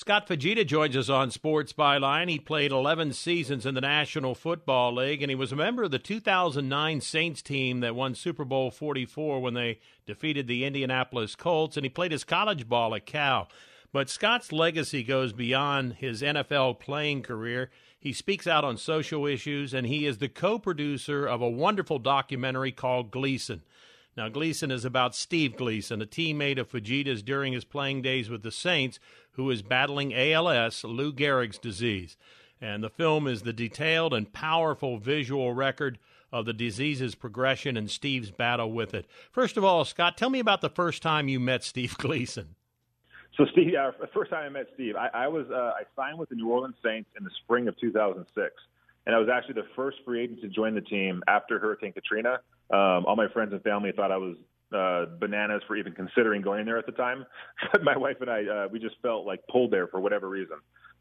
Scott Fujita joins us on Sports Byline. He played 11 seasons in the National Football League, and he was a member of the 2009 Saints team that won Super Bowl 44 when they defeated the Indianapolis Colts, and he played his college ball at Cal. But Scott's legacy goes beyond his NFL playing career. He speaks out on social issues, and he is the co-producer of a wonderful documentary called Gleason. Now, Gleason is about Steve Gleason, a teammate of Fujita's during his playing days with the Saints, who is battling ALS, Lou Gehrig's disease. And the film is the detailed and powerful visual record of the disease's progression and Steve's battle with it. First of all, Scott, tell me about the first time you met Steve Gleason. So, Steve, the first time I met Steve, I signed with the New Orleans Saints in the spring of 2006. And I was actually the first free agent to join the team after Hurricane Katrina. All my friends and family thought I was bananas for even considering going there at the time. But my wife and I, we just felt like pulled there for whatever reason.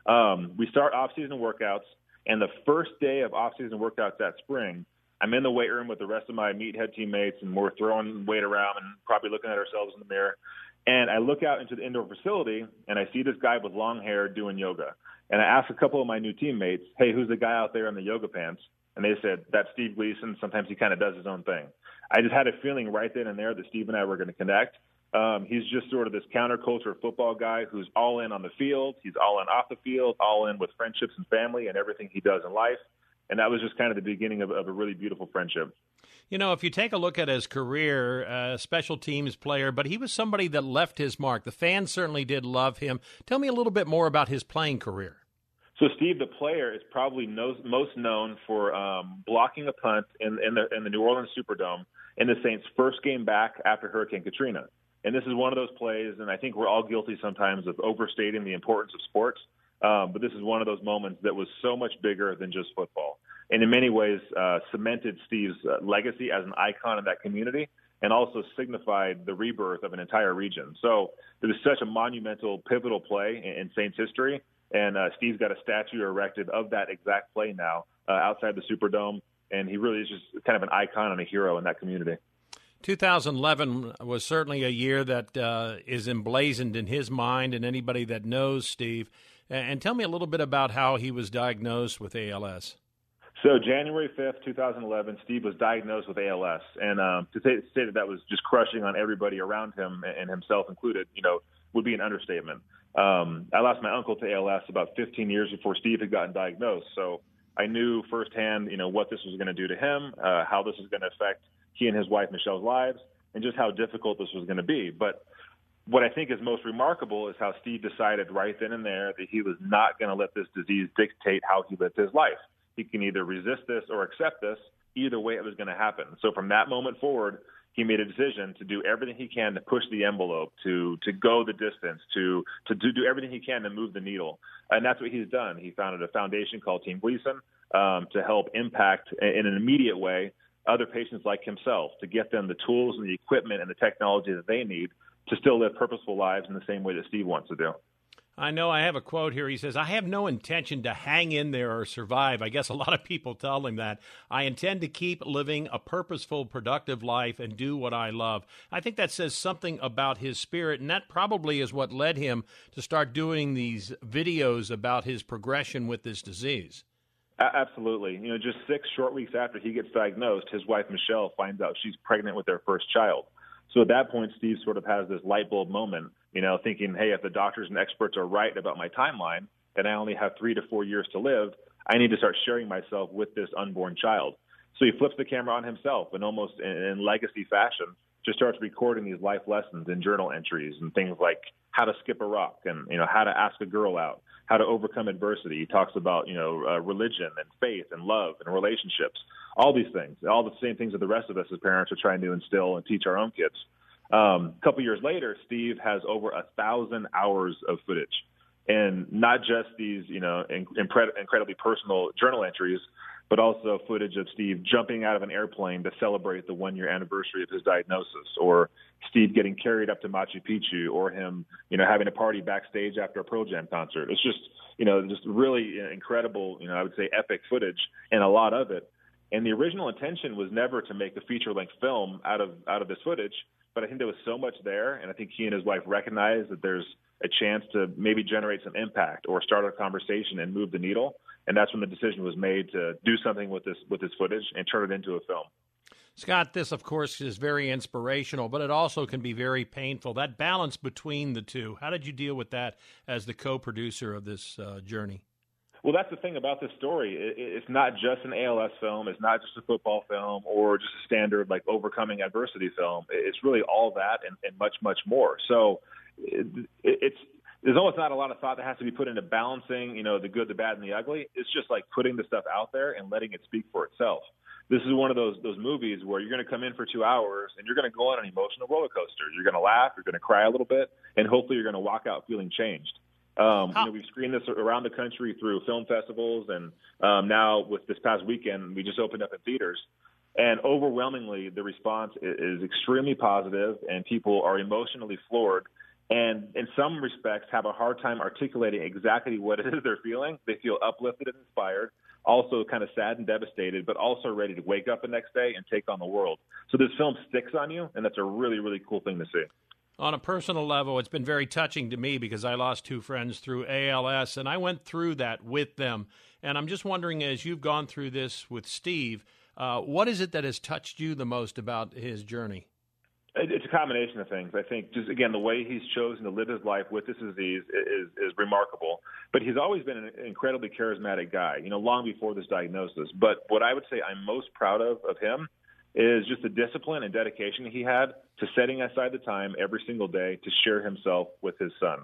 We start off-season workouts, and the first day of off-season workouts that spring, I'm in the weight room with the rest of my meathead teammates, and we're throwing weight around and probably looking at ourselves in the mirror. And I look out into the indoor facility, and I see this guy with long hair doing yoga. And I asked a couple of my new teammates, hey, who's the guy out there in the yoga pants? And they said, that's Steve Gleason. Sometimes he kind of does his own thing. I just had a feeling right then and there that Steve and I were going to connect. He's just sort of this counterculture football guy who's all in on the field. He's all in off the field, all in with friendships and family and everything he does in life. And that was just kind of the beginning of a really beautiful friendship. You know, if you take a look at his career, special teams player, but he was somebody that left his mark. The fans certainly did love him. Tell me a little bit more about his playing career. So Steve, the player, is probably most known for blocking a punt in the New Orleans Superdome in the Saints' first game back after Hurricane Katrina. And this is one of those plays, and I think we're all guilty sometimes of overstating the importance of sports. But this is one of those moments that was so much bigger than just football. And in many ways cemented Steve's legacy as an icon in that community and also signified the rebirth of an entire region. So it was such a monumental, pivotal play in Saints history. And Steve's got a statue erected of that exact play now outside the Superdome. And he really is just kind of an icon and a hero in that community. 2011 was certainly a year that is emblazoned in his mind and anybody that knows Steve. And tell me a little bit about how he was diagnosed with ALS. So January 5th, 2011, Steve was diagnosed with ALS. And to say that was just crushing on everybody around him and himself included, would be an understatement. I lost my uncle to ALS about 15 years before Steve had gotten diagnosed. So I knew firsthand, what this was going to do to him, how this was going to affect he and his wife, Michelle's lives, and just how difficult this was going to be. But what I think is most remarkable is how Steve decided right then and there that he was not going to let this disease dictate how he lived his life. He can either resist this or accept this. Either way, it was going to happen. So from that moment forward, he made a decision to do everything he can to push the envelope, to go the distance, to do everything he can to move the needle. And that's what he's done. He founded a foundation called Team Gleason to help impact in an immediate way other patients like himself, to get them the tools and the equipment and the technology that they need to still live purposeful lives in the same way that Steve wants to do. I know I have a quote here. He says, I have no intention to hang in there or survive. I guess a lot of people tell him that. I intend to keep living a purposeful, productive life and do what I love. I think that says something about his spirit, and that probably is what led him to start doing these videos about his progression with this disease. Absolutely. Just 6 short weeks after he gets diagnosed, his wife, Michelle, finds out she's pregnant with their first child. So at that point, Steve sort of has this light bulb moment, thinking, hey, if the doctors and experts are right about my timeline, and I only have 3 to 4 years to live, I need to start sharing myself with this unborn child. So he flips the camera on himself and almost in legacy fashion just starts recording these life lessons in journal entries and things like how to skip a rock and, how to ask a girl out, how to overcome adversity. He talks about, religion and faith and love and relationships, all these things, all the same things that the rest of us as parents are trying to instill and teach our own kids. A couple years later, Steve has over 1,000 hours of footage, and not just these, incredibly personal journal entries, but also footage of Steve jumping out of an airplane to celebrate the 1-year anniversary of his diagnosis, or Steve getting carried up to Machu Picchu, or him, having a party backstage after a Pearl Jam concert. It's just, just really incredible, I would say epic footage, and a lot of it. And the original intention was never to make a feature-length film out of this footage, but I think there was so much there, and I think he and his wife recognized that there's a chance to maybe generate some impact or start a conversation and move the needle. And that's when the decision was made to do something with this footage and turn it into a film. Scott, this, of course, is very inspirational, but it also can be very painful. That balance between the two, how did you deal with that as the co-producer of this journey? Well, that's the thing about this story. It's not just an ALS film. It's not just a football film or just a standard, like, overcoming adversity film. It's really all that and much, much more. So there's almost not a lot of thought that has to be put into balancing, the good, the bad, and the ugly. It's just like putting the stuff out there and letting it speak for itself. This is one of those movies where you're going to come in for 2 hours and you're going to go on an emotional roller coaster. You're going to laugh, you're going to cry a little bit, and hopefully you're going to walk out feeling changed. We've screened this around the country through film festivals, and now with this past weekend, we just opened up in theaters. And overwhelmingly, the response is extremely positive, and people are emotionally floored, and in some respects have a hard time articulating exactly what it is they're feeling. They feel uplifted and inspired, also kind of sad and devastated, but also ready to wake up the next day and take on the world. So this film sticks on you, and that's a really, really cool thing to see. On a personal level, it's been very touching to me because I lost 2 friends through ALS, and I went through that with them. And I'm just wondering, as you've gone through this with Steve, what is it that has touched you the most about his journey? It's a combination of things. I think just, again, the way he's chosen to live his life with this disease is remarkable. But he's always been an incredibly charismatic guy, long before this diagnosis. But what I would say I'm most proud of him is just the discipline and dedication he had to setting aside the time every single day to share himself with his son.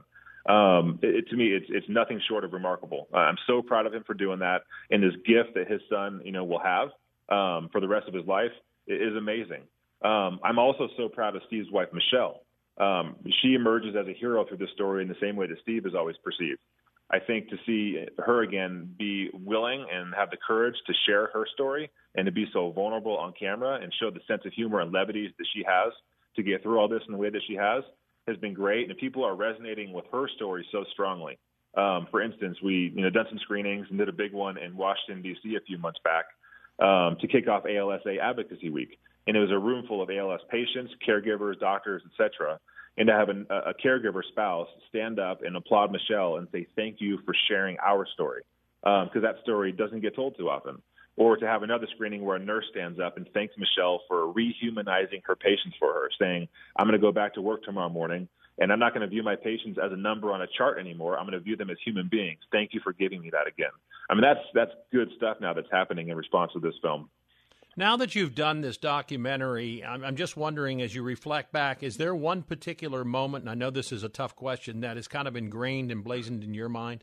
To me, it's nothing short of remarkable. I'm so proud of him for doing that. And this gift that his son, will have for the rest of his life is amazing. I'm also so proud of Steve's wife, Michelle. She emerges as a hero through this story in the same way that Steve is always perceived. I think to see her again be willing and have the courage to share her story and to be so vulnerable on camera and show the sense of humor and levity that she has to get through all this in the way that she has been great. And people are resonating with her story so strongly. For instance, we done some screenings and did a big one in Washington, D.C. a few months back to kick off ALSA Advocacy Week. And it was a room full of ALS patients, caregivers, doctors, etc. And to have a caregiver spouse stand up and applaud Michelle and say, thank you for sharing our story, because that story doesn't get told too often. Or to have another screening where a nurse stands up and thanks Michelle for rehumanizing her patients for her, saying, I'm going to go back to work tomorrow morning, and I'm not going to view my patients as a number on a chart anymore. I'm going to view them as human beings. Thank you for giving me that again. I mean, that's good stuff now that's happening in response to this film. Now that you've done this documentary, I'm just wondering, as you reflect back, is there one particular moment, and I know this is a tough question, that is kind of ingrained and blazoned in your mind?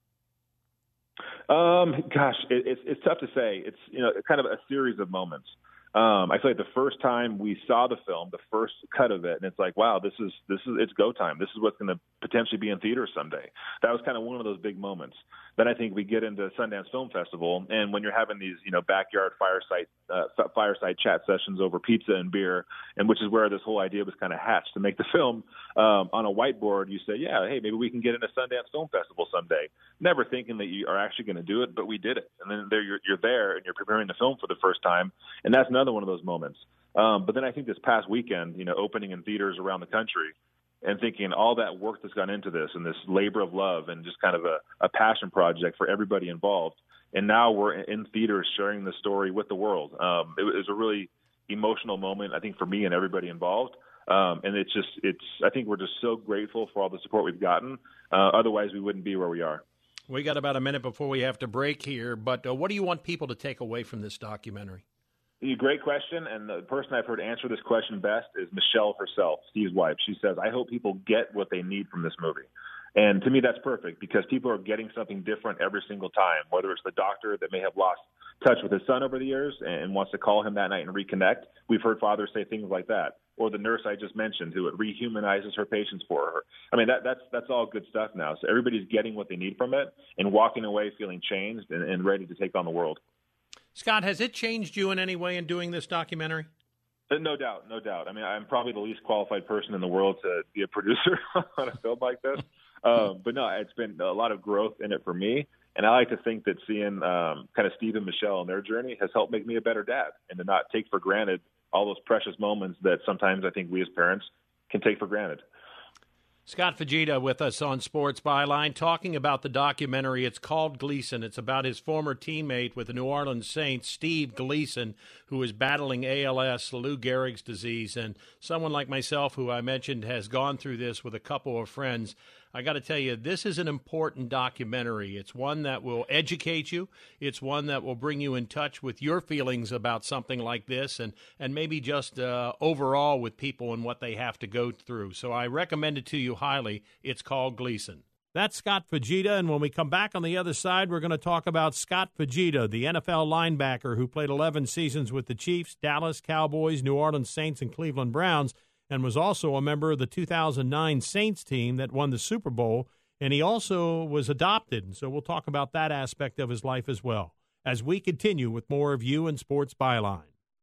It's tough to say. It's kind of a series of moments. I feel like the first time we saw the film, the first cut of it, and it's like, wow, this is it's go time. This is what's going to potentially be in theaters someday. That was kind of one of those big moments. Then I think we get into Sundance Film Festival, and when you're having these, backyard fireside chat sessions over pizza and beer, and which is where this whole idea was kind of hatched to make the film on a whiteboard. You say, yeah, hey, maybe we can get into Sundance Film Festival someday. Never thinking that you are actually going to do it, but we did it. And then you're there and you're preparing the film for the first time, and that's another one of those moments. But then I think this past weekend, opening in theaters around the country, and thinking all that work that's gone into this and this labor of love and just kind of a passion project for everybody involved. And now we're in theaters sharing the story with the world. It was a really emotional moment, I think, for me and everybody involved. And I think we're just so grateful for all the support we've gotten. Otherwise, we wouldn't be where we are. We got about a minute before we have to break here, but what do you want people to take away from this documentary? Great question, and the person I've heard answer this question best is Michelle herself, Steve's wife. She says, I hope people get what they need from this movie. And to me, that's perfect, because people are getting something different every single time, whether it's the doctor that may have lost touch with his son over the years and wants to call him that night and reconnect. We've heard fathers say things like that. Or the nurse I just mentioned, who it rehumanizes her patients for her. I mean, that's all good stuff now. So everybody's getting what they need from it and walking away feeling changed and ready to take on the world. Scott, has it changed you in any way in doing this documentary? No doubt. I mean, I'm probably the least qualified person in the world to be a producer on a film like this. But no, it's been a lot of growth in it for me. And I like to think that seeing kind of Steve and Michelle and their journey has helped make me a better dad, and to not take for granted all those precious moments that sometimes I think we as parents can take for granted. Scott Fujita with us on Sports Byline, talking about the documentary. It's called Gleason. It's about his former teammate with the New Orleans Saints, Steve Gleason, who is battling ALS, Lou Gehrig's disease. And someone like myself, who I mentioned, has gone through this with a couple of friends. I got to tell you, this is an important documentary. It's one that will educate you. It's one that will bring you in touch with your feelings about something like this, and maybe just overall with people and what they have to go through. So I recommend it to you highly. It's called Gleason. That's Scott Fujita, and when we come back on the other side, we're going to talk about Scott Fujita, the NFL linebacker who played 11 seasons with the Chiefs, Dallas Cowboys, New Orleans Saints, and Cleveland Browns, and was also a member of the 2009 Saints team that won the Super Bowl, and he also was adopted. And so we'll talk about that aspect of his life as well, as we continue with more of you and Sports Byline.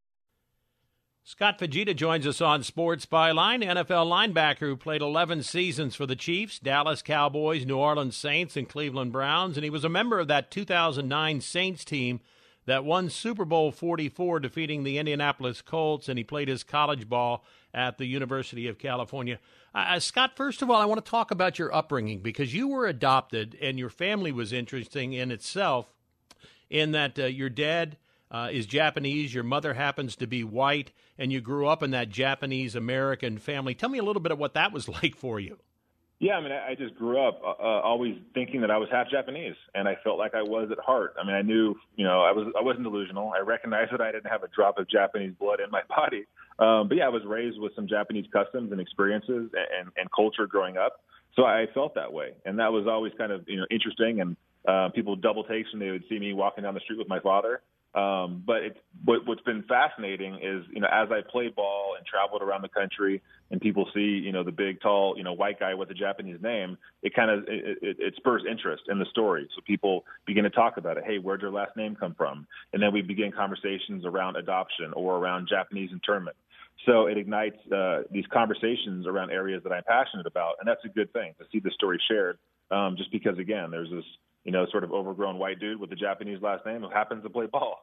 Scott Fujita joins us on Sports Byline, NFL linebacker who played 11 seasons for the Chiefs, Dallas Cowboys, New Orleans Saints, and Cleveland Browns, and he was a member of that 2009 Saints team that won Super Bowl 44, defeating the Indianapolis Colts, and he played his college ball at the University of California. Scott, first of all, I want to talk about your upbringing, because you were adopted, and your family was interesting in itself, in that your dad is Japanese, your mother happens to be white, and you grew up in that Japanese-American family. Tell me a little bit of what that was like for you. Yeah, I mean, I just grew up always thinking that I was half Japanese, and I felt like I was at heart. I mean, I knew, I wasn't delusional. I recognized that I didn't have a drop of Japanese blood in my body. But yeah, I was raised with some Japanese customs and experiences and culture growing up. So I felt that way, and that was always kind of interesting. And people double takes when they would see me walking down the street with my father. But what's been fascinating is, as I played ball and traveled around the country and people see, the big, tall, white guy with a Japanese name, it kind of, it spurs interest in the story. So people begin to talk about it. Hey, where'd your last name come from? And then we begin conversations around adoption or around Japanese internment. So it ignites these conversations around areas that I'm passionate about. And that's a good thing to see the story shared, just because, again, there's this, sort of overgrown white dude with a Japanese last name who happens to play ball.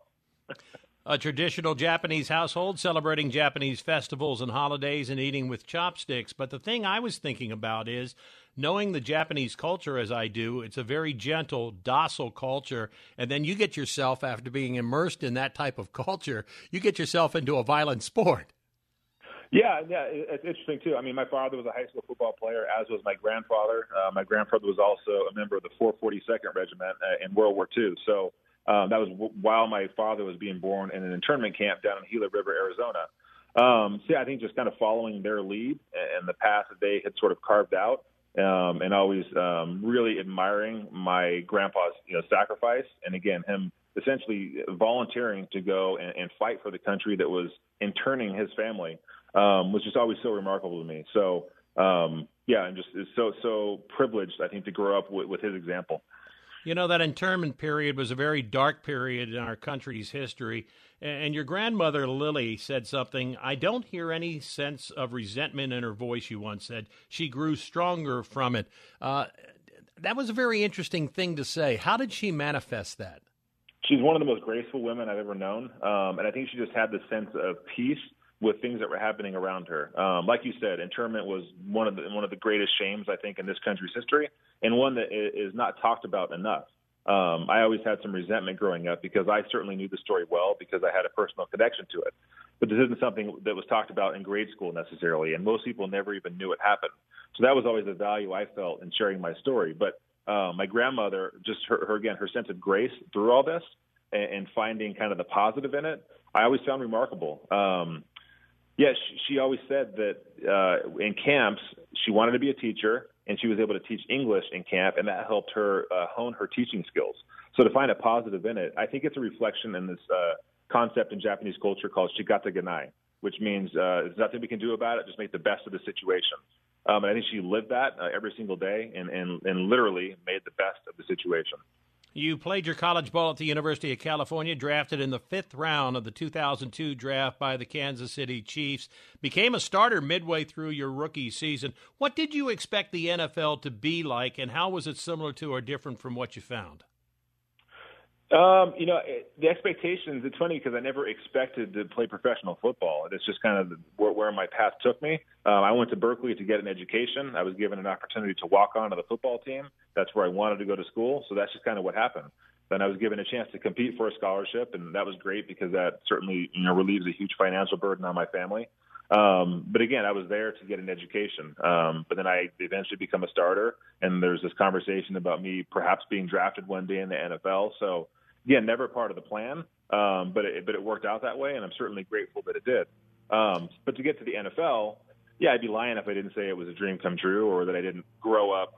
A traditional Japanese household celebrating Japanese festivals and holidays and eating with chopsticks. But the thing I was thinking about is, knowing the Japanese culture as I do, it's a very gentle, docile culture. And then you get yourself, after being immersed in that type of culture, you get yourself into a violent sport. Yeah, it's interesting, too. I mean, my father was a high school football player, as was my grandfather. My grandfather was also a member of the 442nd Regiment in World War II. So that was while my father was being born in an internment camp down in Gila River, Arizona. So, yeah, I think just kind of following their lead and the path that they had sort of carved out, and always really admiring my grandpa's sacrifice. And, again, him essentially volunteering to go and fight for the country that was interning his family. Was just always so remarkable to me. So, yeah, I'm just so privileged, I think, to grow up with his example. That internment period was a very dark period in our country's history. And your grandmother, Lily, said something. I don't hear any sense of resentment in her voice, you once said. She grew stronger from it. That was a very interesting thing to say. How did she manifest that? She's one of the most graceful women I've ever known. And I think she just had this sense of peace with things that were happening around her. Like you said, internment was one of the greatest shames, I think, in this country's history, and one that is not talked about enough. I always had some resentment growing up because I certainly knew the story well because I had a personal connection to it. But this isn't something that was talked about in grade school necessarily, and most people never even knew it happened. So that was always the value I felt in sharing my story. But my grandmother, just her sense of grace through all this and finding kind of the positive in it, I always found remarkable. Yes, she always said that in camps she wanted to be a teacher, and she was able to teach English in camp, and that helped her hone her teaching skills. So to find a positive in it, I think it's a reflection in this concept in Japanese culture called shigata ganai, which means there's nothing we can do about it, just make the best of the situation. And I think she lived that every single day and literally made the best of the situation. You played your college ball at the University of California, drafted in the 5th round of the 2002 draft by the Kansas City Chiefs, became a starter midway through your rookie season. What did you expect the NFL to be like, and how was it similar to or different from what you found? The expectations, it's funny because I never expected to play professional football. It's just kind of where my path took me. I went to Berkeley to get an education. I was given an opportunity to walk onto the football team. That's where I wanted to go to school. So that's just kind of what happened. Then I was given a chance to compete for a scholarship, and that was great because that certainly, relieves a huge financial burden on my family. But again, I was there to get an education. But then I eventually become a starter, and there's this conversation about me perhaps being drafted one day in the NFL. So again, never part of the plan, but it worked out that way, and I'm certainly grateful that it did. But to get to the NFL, I'd be lying if I didn't say it was a dream come true, or that I didn't grow up,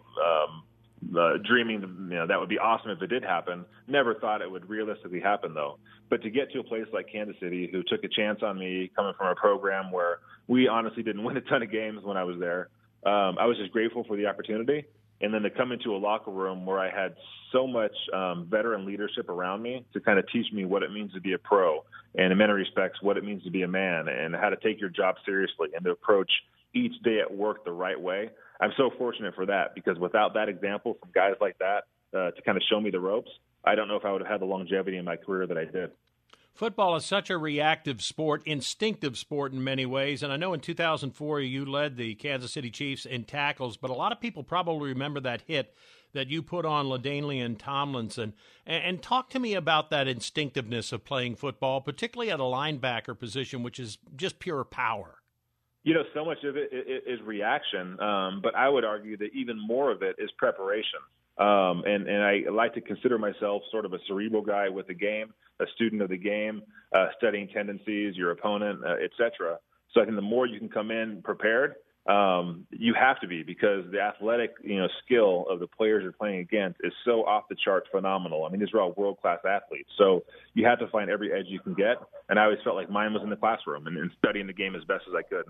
dreaming that would be awesome if it did happen. Never thought it would realistically happen, though. But to get to a place like Kansas City, who took a chance on me coming from a program where we honestly didn't win a ton of games when I was there, I was just grateful for the opportunity. And then to come into a locker room where I had so much veteran leadership around me to kind of teach me what it means to be a pro, and in many respects what it means to be a man, and how to take your job seriously and to approach each day at work the right way. I'm so fortunate for that, because without that example from guys like that to kind of show me the ropes, I don't know if I would have had the longevity in my career that I did. Football is such a reactive sport, instinctive sport in many ways. And I know in 2004 you led the Kansas City Chiefs in tackles, but a lot of people probably remember that hit that you put on LaDainian Tomlinson. And talk to me about that instinctiveness of playing football, particularly at a linebacker position, which is just pure power. So much of it is reaction, but I would argue that even more of it is preparation. And I like to consider myself sort of a cerebral guy with the game, a student of the game, studying tendencies, your opponent, et cetera. So I think the more you can come in prepared, you have to be, because the athletic, skill of the players you're playing against is so off the charts phenomenal. I mean, these are all world-class athletes. So you have to find every edge you can get. And I always felt like mine was in the classroom and studying the game as best as I could.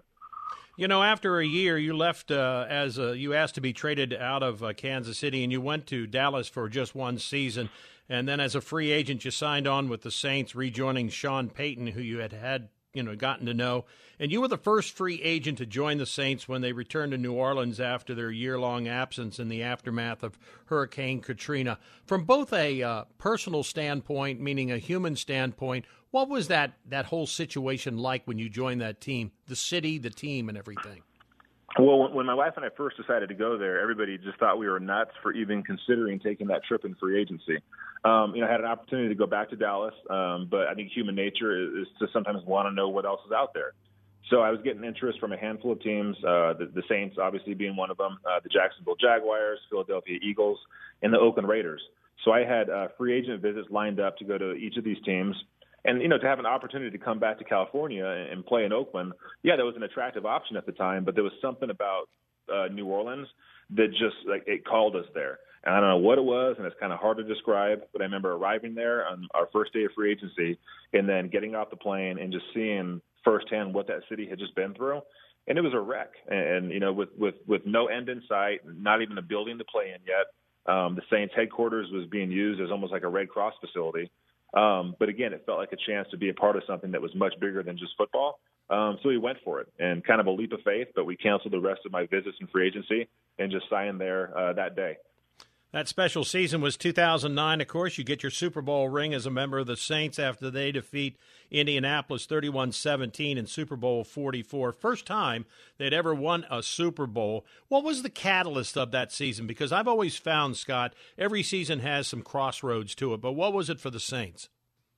After a year, you left you asked to be traded out of Kansas City, and you went to Dallas for just one season. And then as a free agent, you signed on with the Saints, rejoining Sean Payton, who you had gotten to know. And you were the first free agent to join the Saints when they returned to New Orleans after their year-long absence in the aftermath of Hurricane Katrina. From both a personal standpoint, meaning a human standpoint, what was that whole situation like when you joined that team, the city, the team, and everything? Well, when my wife and I first decided to go there, everybody just thought we were nuts for even considering taking that trip in free agency. I had an opportunity to go back to Dallas, but I think human nature is to sometimes want to know what else is out there. So I was getting interest from a handful of teams, the Saints obviously being one of them, the Jacksonville Jaguars, Philadelphia Eagles, and the Oakland Raiders. So I had free agent visits lined up to go to each of these teams. And, to have an opportunity to come back to California and play in Oakland, that was an attractive option at the time, but there was something about New Orleans that just, it called us there. And I don't know what it was, and it's kind of hard to describe, but I remember arriving there on our first day of free agency and then getting off the plane and just seeing firsthand what that city had just been through. And it was a wreck. And with no end in sight, not even a building to play in yet, the Saints headquarters was being used as almost like a Red Cross facility. But again, it felt like a chance to be a part of something that was much bigger than just football. So we went for it, and kind of a leap of faith, but we canceled the rest of my visits in free agency and just signed there that day. That special season was 2009, of course. You get your Super Bowl ring as a member of the Saints after they defeat Indianapolis 31-17 in Super Bowl 44. First time they'd ever won a Super Bowl. What was the catalyst of that season? Because I've always found, Scott, every season has some crossroads to it. But what was it for the Saints?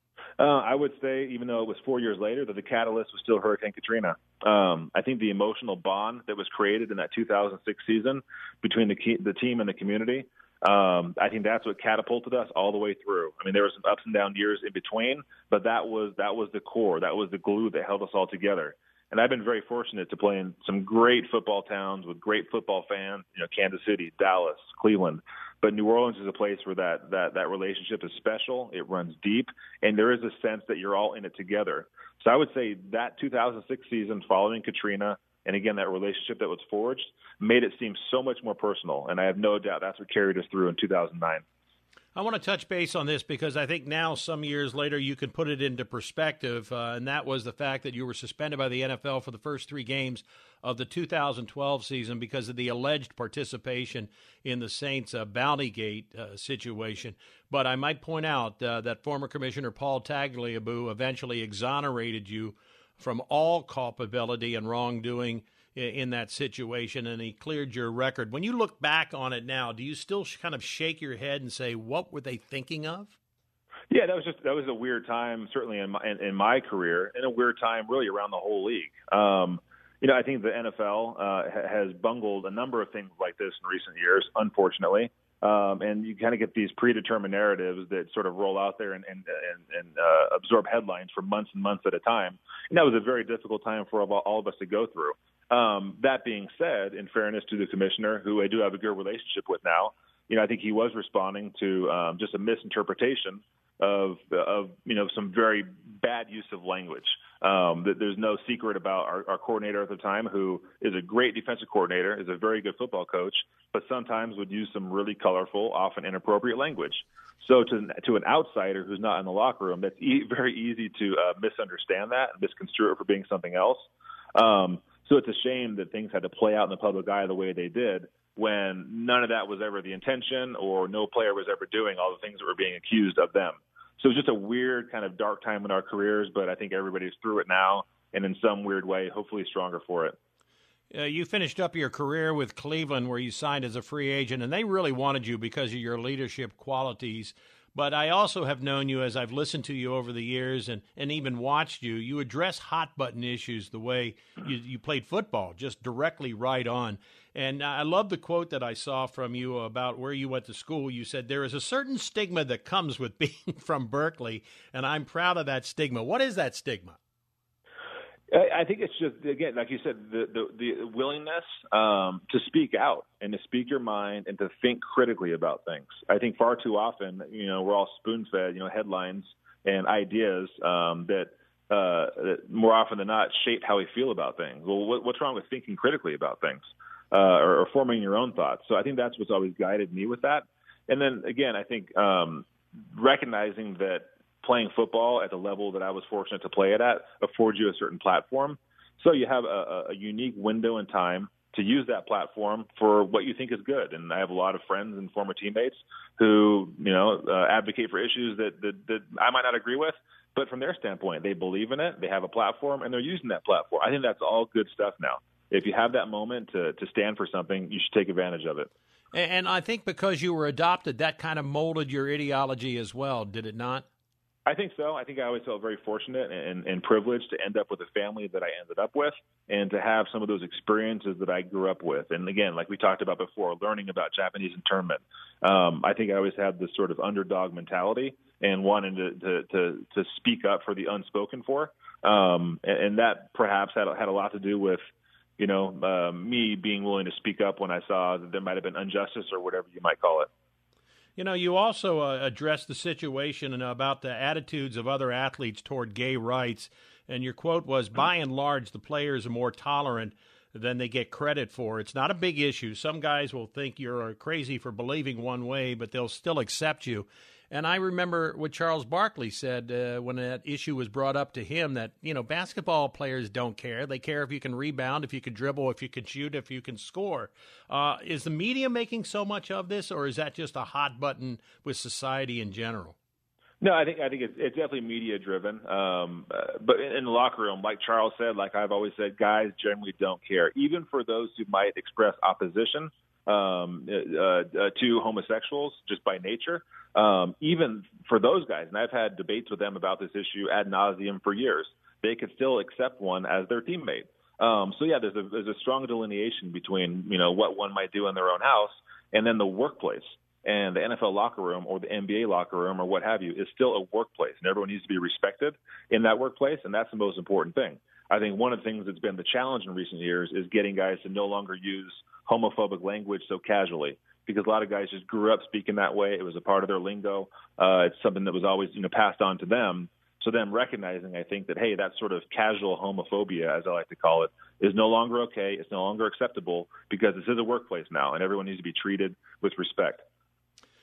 I would say, even though it was 4 years later, that the catalyst was still Hurricane Katrina. I think the emotional bond that was created in that 2006 season between the team and the community, I think that's what catapulted us all the way through. I mean, there were some ups and down years in between, but that was the core. That was the glue that held us all together. And I've been very fortunate to play in some great football towns with great football fans, Kansas City, Dallas, Cleveland. But New Orleans is a place where that relationship is special. It runs deep, and there is a sense that you're all in it together. So I would say that 2006 season following Katrina, and again, that relationship that was forged, made it seem so much more personal. And I have no doubt that's what carried us through in 2009. I want to touch base on this because I think now, some years later, you can put it into perspective, and that was the fact that you were suspended by the NFL for the first 3 games of the 2012 season because of the alleged participation in the Saints' Bountygate situation. But I might point out that former Commissioner Paul Tagliabue eventually exonerated you from all culpability and wrongdoing in that situation, and he cleared your record. When you look back on it now, do you still kind of shake your head and say, what were they thinking of? Yeah, that was a weird time, certainly in my career, and a weird time really around the whole league. I think the NFL has bungled a number of things like this in recent years, unfortunately. And you kind of get these predetermined narratives that sort of roll out there and absorb headlines for months and months at a time. And that was a very difficult time for all of us to go through. That being said, in fairness to the commissioner, who I do have a good relationship with now, I think he was responding to just a misinterpretation of some very bad use of language. There's no secret about our coordinator at the time, who is a great defensive coordinator, is a very good football coach, but sometimes would use some really colorful, often inappropriate language. So to an outsider who's not in the locker room, that's very easy to misunderstand that and misconstrue it for being something else. So it's a shame that things had to play out in the public eye the way they did, when none of that was ever the intention, or no player was ever doing all the things that were being accused of them. So it's just a weird kind of dark time in our careers, but I think everybody's through it now, and in some weird way, hopefully stronger for it. You finished up your career with Cleveland, where you signed as a free agent, and they really wanted you because of your leadership qualities. But I also have known you, as I've listened to you over the years and even watched you, you address hot-button issues the way you played football, just directly right on. And I love the quote that I saw from you about where you went to school. You said, there is a certain stigma that comes with being from Berkeley, and I'm proud of that stigma. What is that stigma? I think it's just, again, like you said, the willingness to speak out and to speak your mind and to think critically about things. I think far too often, we're all spoon-fed, headlines and ideas that more often than not shape how we feel about things. Well, what's wrong with thinking critically about things or forming your own thoughts? So I think that's what's always guided me with that. And then, again, I think recognizing that playing football at the level that I was fortunate to play it at affords you a certain platform. So you have a unique window in time to use that platform for what you think is good. And I have a lot of friends and former teammates who, advocate for issues that I might not agree with, but from their standpoint, they believe in it, they have a platform, and they're using that platform. I think that's all good stuff now. If you have that moment to stand for something, you should take advantage of it. And I think because you were adopted, that kind of molded your ideology as well, did it not? I think so. I think I always felt very fortunate and privileged to end up with a family that I ended up with, and to have some of those experiences that I grew up with. And again, like we talked about before, learning about Japanese internment. I think I always had this sort of underdog mentality and wanting to speak up for the unspoken for. And that perhaps had a lot to do with, me being willing to speak up when I saw that there might have been injustice or whatever you might call it. You also addressed the situation about the attitudes of other athletes toward gay rights, and your quote was, by and large, the players are more tolerant than they get credit for. It's not a big issue. Some guys will think you're crazy for believing one way, but they'll still accept you. And I remember what Charles Barkley said when that issue was brought up to him, that, basketball players don't care. They care if you can rebound, if you can dribble, if you can shoot, if you can score. Is the media making so much of this, or is that just a hot button with society in general? No, I think it's definitely media driven. But in the locker room, like Charles said, like I've always said, guys generally don't care. Even for those who might express opposition to homosexuals just by nature, even for those guys, and I've had debates with them about this issue ad nauseum for years, they could still accept one as their teammate. So yeah, there's a strong delineation between what one might do in their own house and then the workplace. And the NFL locker room or the NBA locker room or what have you is still a workplace, and everyone needs to be respected in that workplace, and that's the most important thing. I think one of the things that's been the challenge in recent years is getting guys to no longer use homophobic language so casually, because a lot of guys just grew up speaking that way. It was a part of their lingo. It's something that was always passed on to them. So them recognizing, I think, that, hey, that sort of casual homophobia, as I like to call it, is no longer okay. It's no longer acceptable, because this is a workplace now, and everyone needs to be treated with respect.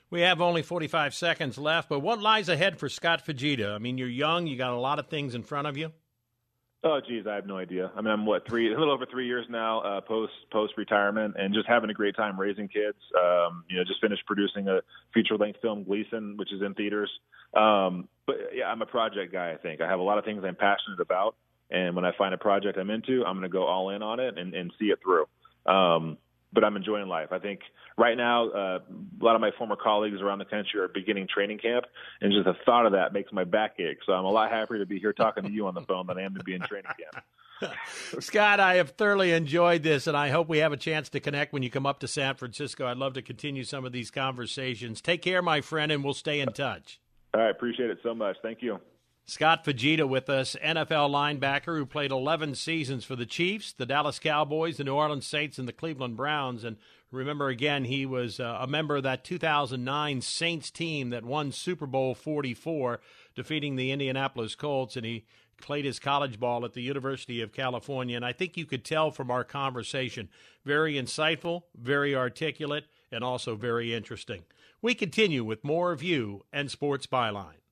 We have only 45 seconds left, but what lies ahead for Scott Fujita? I mean, you're young. You got a lot of things in front of you. Oh, geez, I have no idea. I mean, I'm a little over 3 years now post retirement, and just having a great time raising kids. Just finished producing a feature length film, Gleason, which is in theaters. But yeah, I'm a project guy. I think I have a lot of things I'm passionate about, and when I find a project I'm into, I'm going to go all in on it and see it through. But I'm enjoying life. I think right now, a lot of my former colleagues around the country are beginning training camp, and just the thought of that makes my back ache. So I'm a lot happier to be here talking to you on the phone than I am to be in training camp. Scott, I have thoroughly enjoyed this, and I hope we have a chance to connect when you come up to San Francisco. I'd love to continue some of these conversations. Take care, my friend, and we'll stay in touch. All right, appreciate it so much. Thank you. Scott Fujita with us, NFL linebacker who played 11 seasons for the Chiefs, the Dallas Cowboys, the New Orleans Saints, and the Cleveland Browns. And remember, again, he was a member of that 2009 Saints team that won Super Bowl 44, defeating the Indianapolis Colts, and he played his college ball at the University of California. And I think you could tell from our conversation, very insightful, very articulate, and also very interesting. We continue with more of you and Sports Byline.